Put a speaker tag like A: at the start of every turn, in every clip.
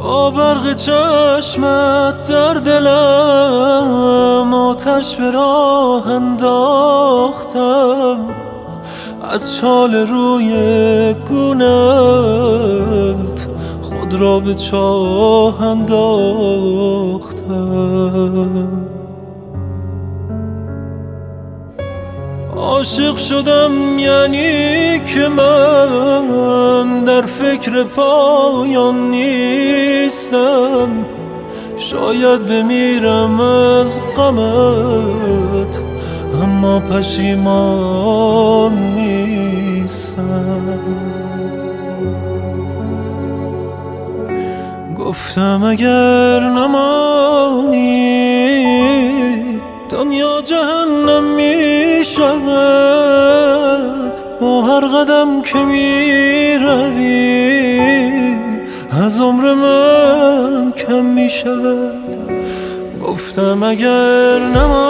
A: با برق چشمت در دلم آتش به راه انداختم، از چال روی گونت خود را به چاه انداختم. عاشق شدم یعنی که من در فکر پایان نیستم، شاید بمیرم از غمت اما پشیمان نیستم. گفتم اگر نمانی دنیا جهنم می شود، با هر قدم که می روی از عمر من کم می شود. گفتم اگر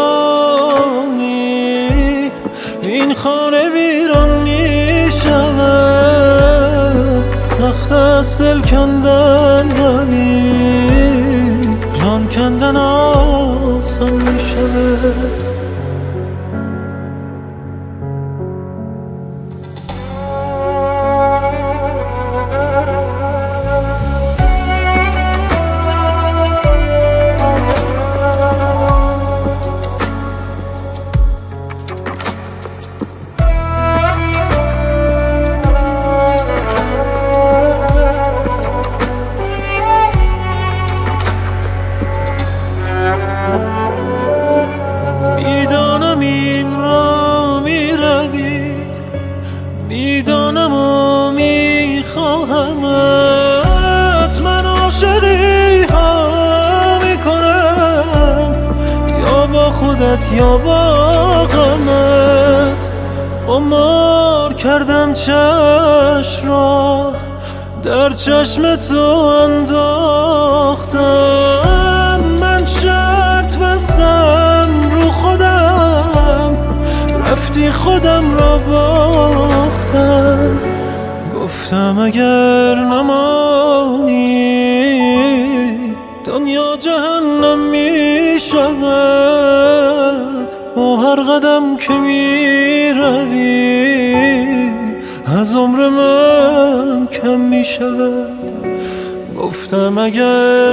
A: نمانی این خانه ویران می شود، سخت است دل کندن ولی جان کندن آسان می شود. میدانم و میخواهمت، من عاشقی ها میکنم، یا با خودت یا با غمت. قمار کردم چشم را در چشم تو انداختم، من شرط بستم رو خودم، رفتی خودم را باختم. گفتم اگر نمانی دنیا جهنم می شود، با هر قدم که می روی از عمر من کم می شود. گفتم اگر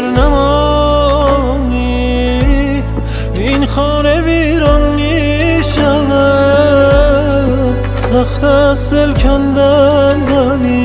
A: نمانی این خانه ویران می شود، سخت است دل کندن ولی